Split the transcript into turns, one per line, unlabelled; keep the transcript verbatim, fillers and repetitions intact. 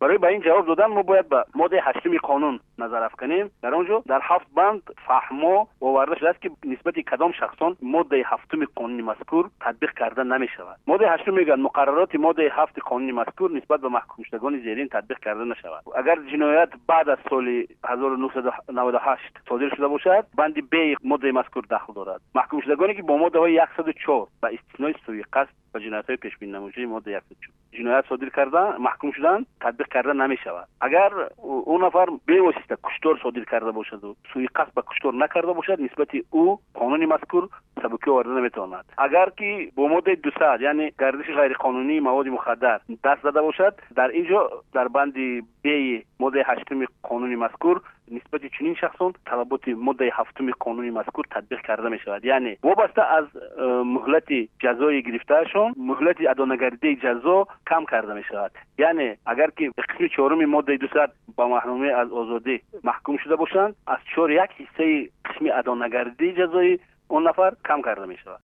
برای به این جواب دادن ما باید به ماده هشتم قانون نظر افکنیم. در اونجا در هفت بند فهمو آورده شده است که نسبت کدام شخصان ماده هفتم قانون مذکور تطبیق کرده نمی شود. ماده هشتم میگن مقررات ماده هفت قانون مذکور نسبت به محکوم شدگان زیرین تطبیق کرده نشود. اگر جنایت بعد از سال هزار و نهصد و نود و هشت صادر شده باشد، بند ب ماده مذکور داخل دارد. محکوم شدگانی که با ماده های صد و چهار و استثنای سوء قصد و جنایت‌های پیش بینی نموده ماده صد و چهار جنایت صادر کردن محکوم شدن تطبیق کرده نمی شود. اگر اون نفر به واسطه کشتار صادر کرده باشد و سوء قصد به کشتار نکرده باشد، نسبت او قانون مذکور سبکی آورده نمیتواند. اگر که با ماده دویست یعنی گردش غیر قانونی مواد مخدر دست زده باشد، در اینجا در بند ب ماده هشتم قانون مذکور نسبت چنین شخصان طلبات ماده هفتم قانون مذکور تطبیق کرده می شود. یعنی وابسته از مهلت جزای گرفتهشون مهلت ادانگردی جزا کم کرده می شود. یعنی اگر که قسم چهارم ماده دویست با محرومی از آزادی محکوم شده باشند، از چهار یک حصه قسم ادانگردی جزای اون نفر کم کرده می شود.